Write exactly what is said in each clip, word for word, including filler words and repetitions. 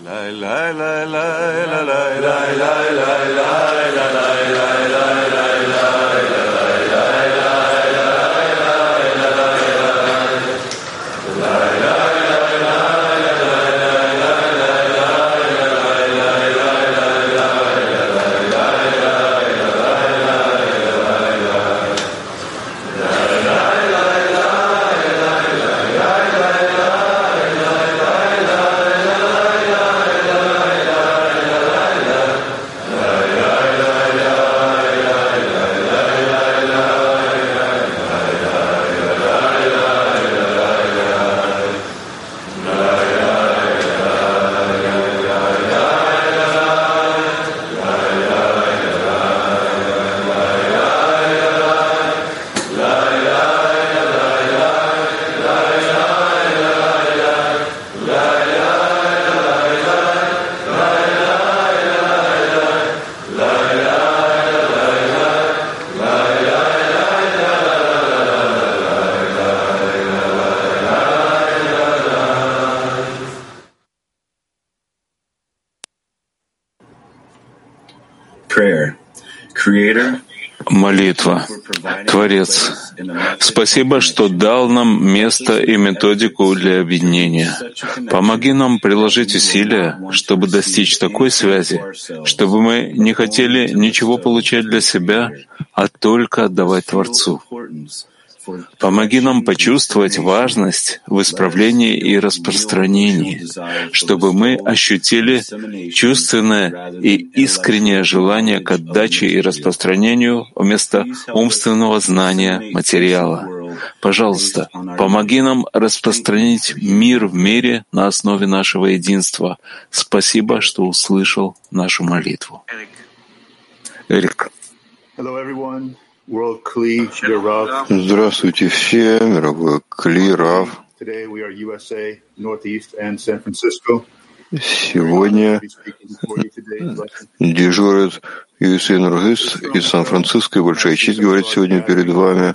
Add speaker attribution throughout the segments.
Speaker 1: Молитва. Творец, спасибо, что дал нам место и методику для объединения. Помоги нам приложить усилия, чтобы достичь такой связи, чтобы мы не хотели ничего получать для себя, а только отдавать Творцу. Помоги нам почувствовать важность в исправлении и распространении, чтобы мы ощутили чувственное и искреннее желание к отдаче и распространению вместо умственного знания материала. Пожалуйста, помоги нам распространить мир в мире на основе нашего единства. Спасибо, что услышал нашу молитву. Эрик.
Speaker 2: Здравствуйте все, мировой Кли, Рав. Сегодня дежурит ю эс эй Northeast из Сан-Франциско, и большая честь говорить сегодня перед вами.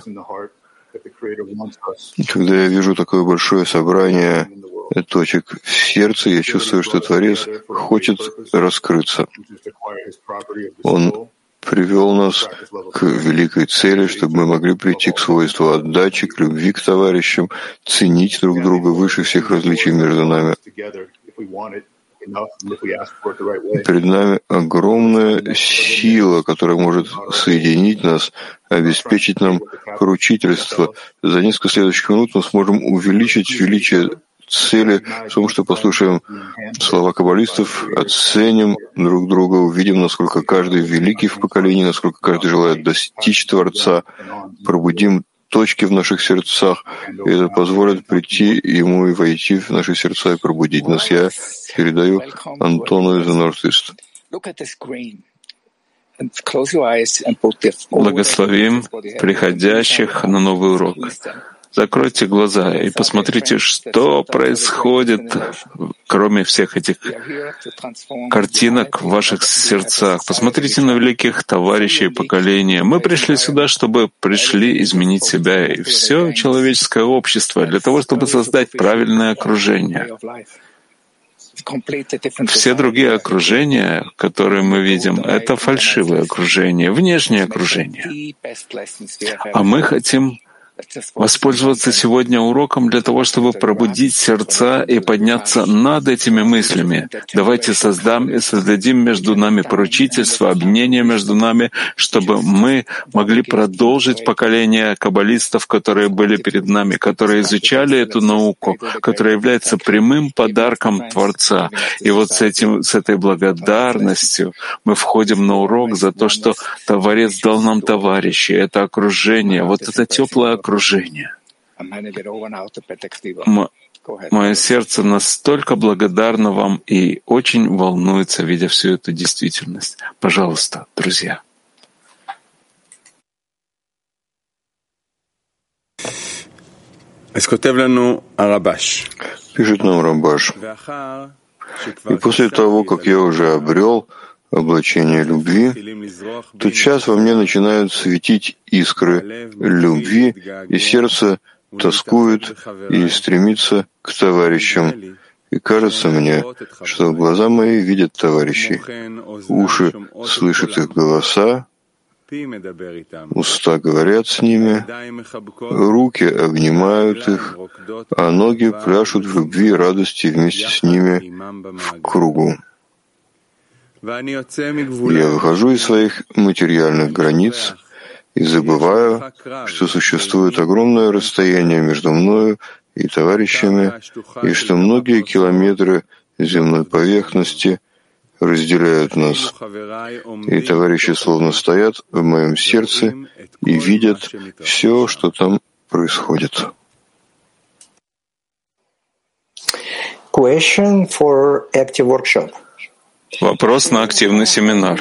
Speaker 2: Когда я вижу такое большое собрание точек в сердце, я чувствую, что Творец хочет раскрыться. Он привел нас к великой цели, чтобы мы могли прийти к свойству отдачи, к любви к товарищам, ценить друг друга выше всех различий между нами. Перед нами огромная сила, которая может соединить нас, обеспечить нам поручительство. За несколько следующих минут мы сможем увеличить величие цели в том, что послушаем слова каббалистов, оценим друг друга, увидим, насколько каждый великий в поколении, насколько каждый желает достичь Творца, пробудим точки в наших сердцах, и это позволит прийти Ему и войти в наши сердца и пробудить нас. Я передаю Антону из Northeast.
Speaker 1: Благословим приходящих на новый урок. Закройте глаза и посмотрите, что происходит, кроме всех этих картинок в ваших сердцах. Посмотрите на великих товарищей поколения. Мы пришли сюда, чтобы пришли изменить себя и все человеческое общество для того, чтобы создать правильное окружение. Все другие окружения, которые мы видим, это фальшивое окружение, внешнее окружение. А мы хотим воспользоваться сегодня уроком для того, чтобы пробудить сердца и подняться над этими мыслями. Давайте создам и создадим между нами поручительство, объединение между нами, чтобы мы могли продолжить поколение каббалистов, которые были перед нами, которые изучали эту науку, которая является прямым подарком Творца. И вот с этим, с этой благодарностью мы входим на урок за то, что Творец дал нам товарищей, это окружение, вот это теплое окружение. М- мое сердце настолько благодарно вам и очень волнуется, видя всю эту действительность. Пожалуйста, друзья.
Speaker 2: Пишет нам Рабаш. И после того, как я уже обрел облачение любви, тотчас во мне начинают светить искры любви, и сердце тоскует и стремится к товарищам. И кажется мне, что глаза мои видят товарищей, уши слышат их голоса, уста говорят с ними, руки обнимают их, а ноги пляшут в любви и радости вместе с ними в кругу. Я выхожу из своих материальных границ и забываю, что существует огромное расстояние между мною и товарищами, и что многие километры земной поверхности разделяют нас. И товарищи словно стоят в моем сердце и видят все, что там происходит.
Speaker 3: Question for active workshop.
Speaker 1: Вопрос на активный семинар.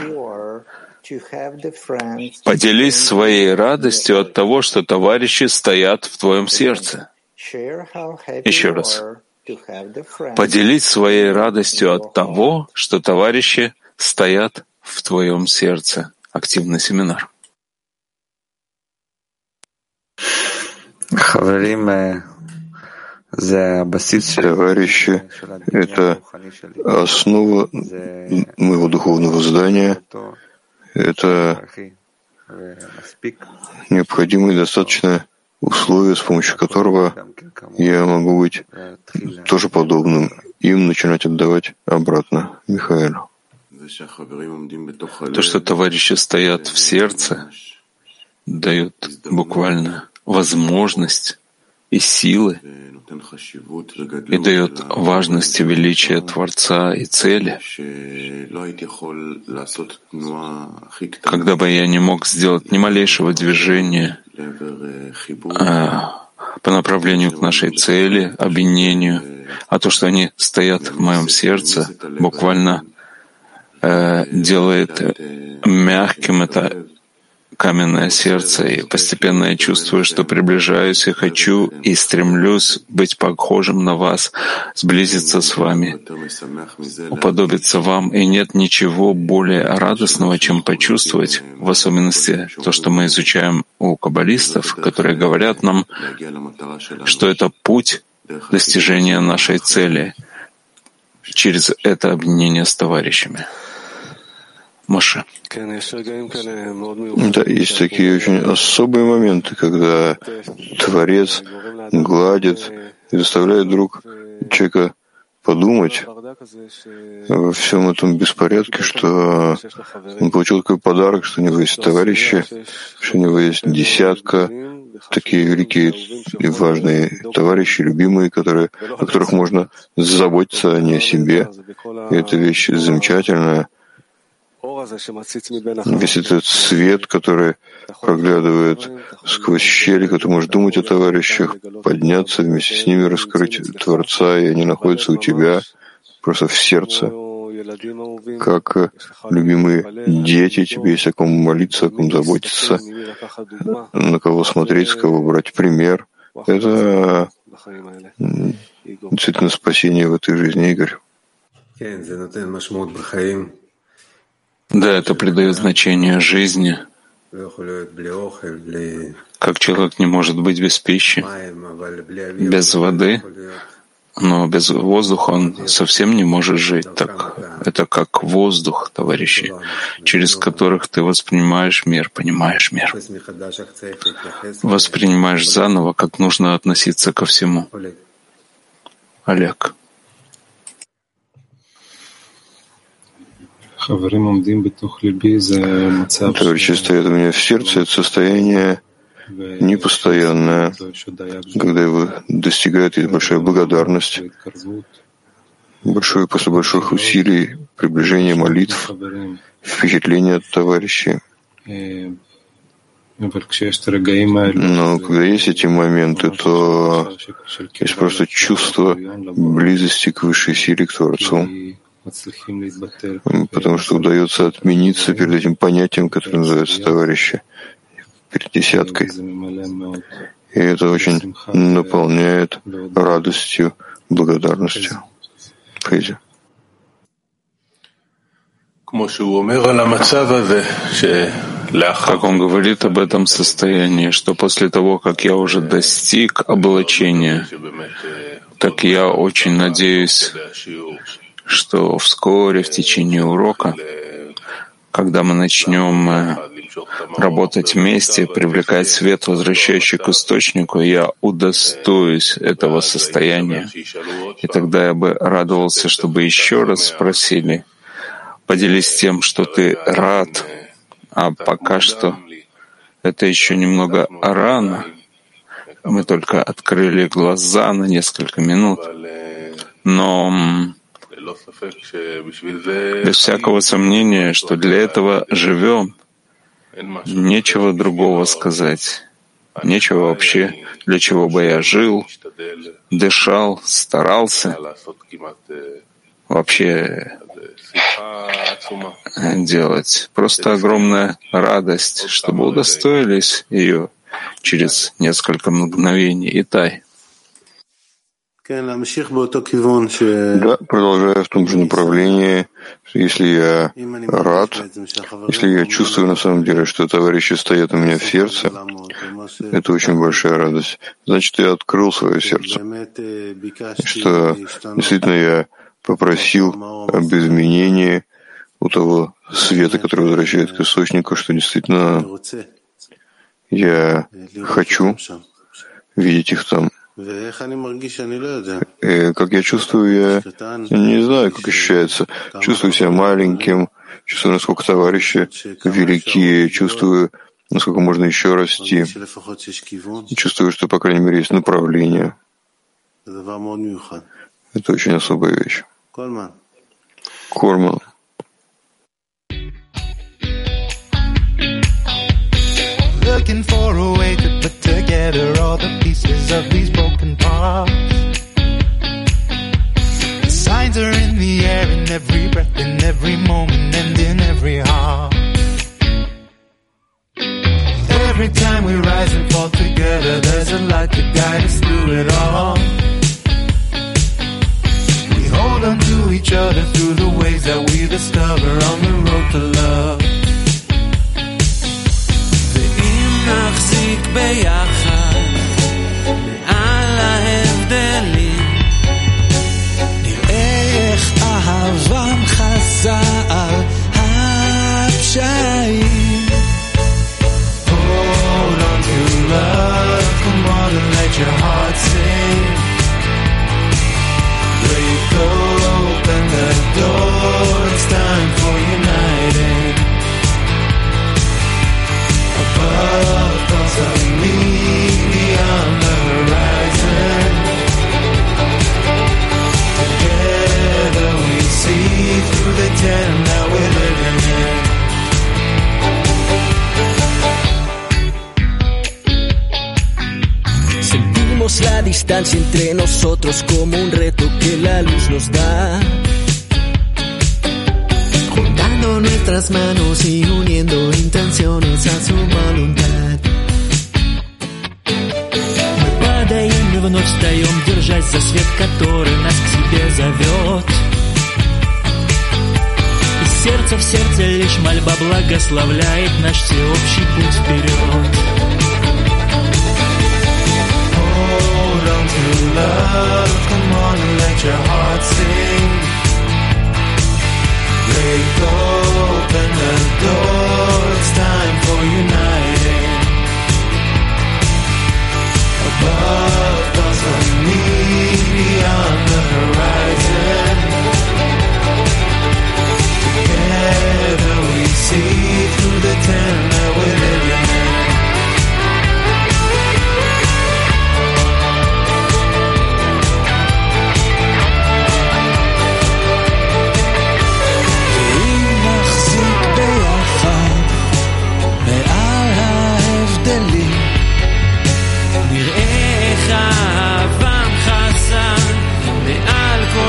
Speaker 1: Поделись своей радостью от того, что товарищи стоят в твоем сердце. Еще раз. Поделись своей радостью от того, что товарищи стоят в твоем сердце. Активный семинар.
Speaker 2: Товарищи — это основа моего духовного здания, это необходимое и достаточное условие, с помощью которого я могу быть тоже подобным, им начинать отдавать обратно. Михаил.
Speaker 1: То, что товарищи стоят в сердце, дает буквально возможность и силы, и дает важность и величие Творца и цели. Когда бы я не мог сделать ни малейшего движения а, по направлению к нашей цели, объединению, а то, что они стоят в моем сердце, буквально э, делает мягким это каменное сердце, и постепенно я чувствую, что приближаюсь и хочу и стремлюсь быть похожим на вас, сблизиться с вами, уподобиться вам, и нет ничего более радостного, чем почувствовать, в особенности то, что мы изучаем у каббалистов, которые говорят нам, что это путь достижения нашей цели через это объединение с товарищами. Маша.
Speaker 2: Да, есть такие очень особые моменты, когда Творец гладит и заставляет вдруг человека подумать во всем этом беспорядке, что он получил такой подарок, что у него есть товарищи, что у него есть десятка, такие великие и важные товарищи, любимые, которые, о которых можно заботиться, а не о себе. И эта вещь замечательная. Весь этот свет, который проглядывает сквозь щели, который может думать о товарищах, подняться вместе с ними, раскрыть Творца, и они находятся у тебя просто в сердце, как любимые дети, тебе есть о ком молиться, о ком заботиться, на кого смотреть, с кого брать пример. Это действительно спасение в этой жизни, Игорь.
Speaker 1: Да, это придает значение жизни. Как человек не может быть без пищи, без воды, но без воздуха он совсем не может жить. Так, это как воздух, товарищи, через которых ты воспринимаешь мир, понимаешь мир. Воспринимаешь заново, как нужно относиться ко всему. Олег.
Speaker 2: Товарищи стоят у меня в сердце, это состояние непостоянное, когда его достигает есть большая благодарность, большое, после больших усилий, приближение молитв, впечатление от товарищей. Но когда есть эти моменты, то есть просто чувство близости к высшей силе, к Творцу, потому что удается отмениться перед этим понятием, которое называется товарищи, перед десяткой. И это очень наполняет радостью, благодарностью. Поэзия.
Speaker 1: Как он говорит об этом состоянии, что после того, как я уже достиг облачения, Так я очень надеюсь, что вскоре в течение урока, когда мы начнем работать вместе, привлекать свет, возвращающий к источнику, я удостоюсь этого состояния. И тогда я бы радовался, чтобы еще раз спросили, поделись тем, что ты рад, а пока что это еще немного рано. Мы только открыли глаза на несколько минут, но без всякого сомнения, что для этого живем, нечего другого сказать, нечего вообще, для чего бы я жил, дышал, старался, вообще делать. Просто огромная радость, чтобы удостоились ее через несколько мгновений. Итай.
Speaker 2: Да, продолжая в том же направлении, если я рад, если я чувствую на самом деле, что товарищи стоят у меня в сердце, это очень большая радость. Значит, я открыл свое сердце, что действительно я попросил об изменении у того света, который возвращает к источнику, что действительно я хочу видеть их там. И как я чувствую, я не знаю, как ощущается. Чувствую себя маленьким, чувствую, насколько товарищи велики, чувствую, насколько можно еще расти. Чувствую, что, по крайней мере, есть направление. Это очень особая вещь. Корман.
Speaker 4: Looking for a way to put together all the pieces of these broken parts. The signs are in the air, in every breath, in every moment, and in every heart. Every time we rise and fall together, there's a light to guide us through it all. We hold on to each other through the ways that we discover on the road to love. נחזיק ביחד מעל ההבדלים, נראה איך אהבם חזר על הפשעים. Hold on to love, come on and let your heart sing. Break open the door, it's time for uniting. Above thoughts of me beyond the horizon. Together we see through the den that we're living in. Sentimos la distancia entre nosotros como un reto que la luz nos da. Nuestras manos y uniendo intenciones a su voluntad. Мы падаем и вновь встаем, держась за свет, который нас к себе зовет. Из сердца в сердце лишь мольба благословляет наш всеобщий путь вперед. Hold on to love, come on and let your heart sing. Break open the door, it's time for uniting. Above thoughts of me, beyond the horizon. Together we see through the tent that we're living in. נראה איך אהבם חזר מעל כל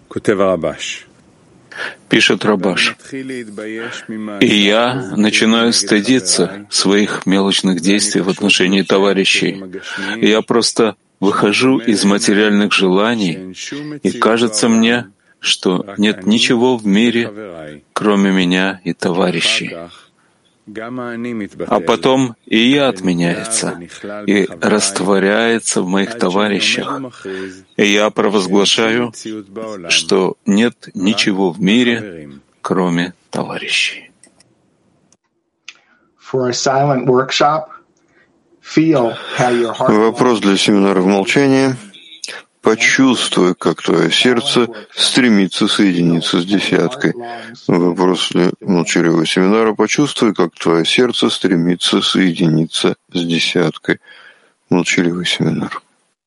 Speaker 1: Пишет Рабаш. И я начинаю стыдиться своих мелочных действий в отношении товарищей. И я просто выхожу из материальных желаний, и кажется мне, что нет ничего в мире, кроме меня и товарищей. А потом и я отменяется и растворяется в моих товарищах. И я провозглашаю, что нет ничего в мире, кроме товарищей.
Speaker 2: Вопрос для семинара в молчании. Почувствуй, как твое сердце стремится соединиться с десяткой. Вопрос для молчаливого семинара. Почувствуй, как твое сердце стремится соединиться с десяткой. Молчаливый семинар.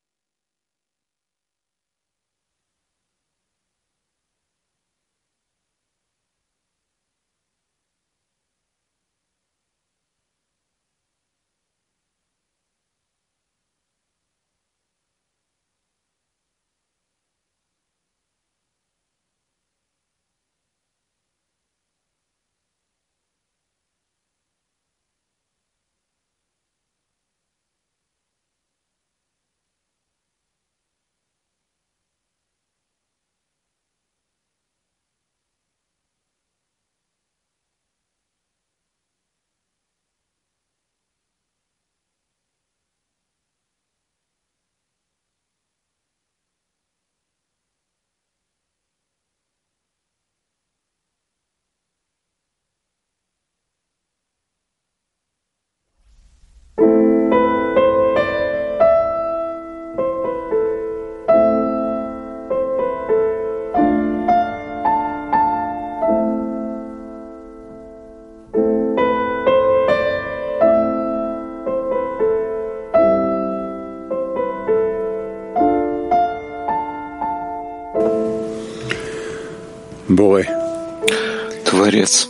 Speaker 1: Творец,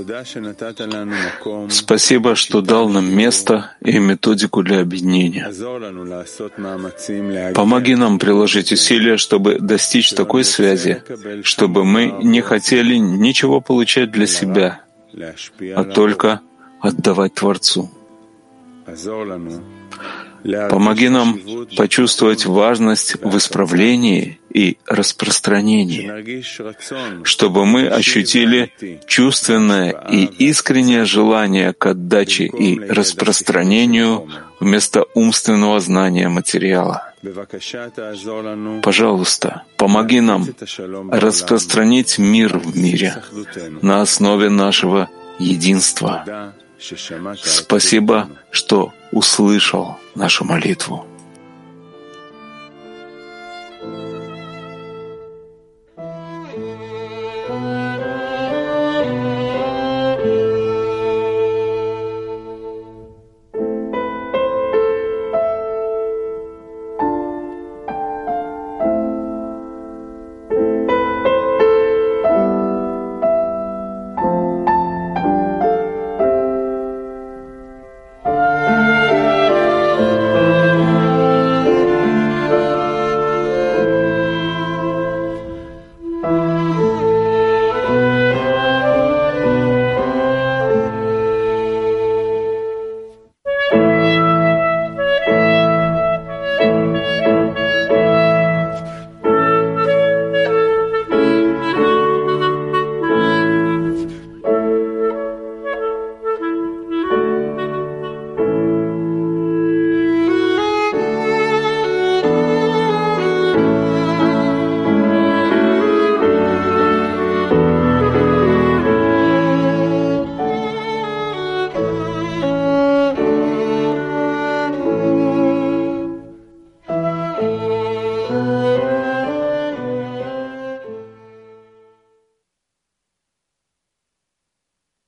Speaker 1: спасибо, что дал нам место и методику для объединения. Помоги нам приложить усилия, чтобы достичь такой связи, чтобы мы не хотели ничего получать для себя, а только отдавать Творцу. Помоги нам почувствовать важность в исправлении и распространении, чтобы мы ощутили чувственное и искреннее желание к отдаче и распространению вместо умственного знания материала. Пожалуйста, помоги нам распространить мир в мире на основе нашего единства. Спасибо, что услышал нашу молитву.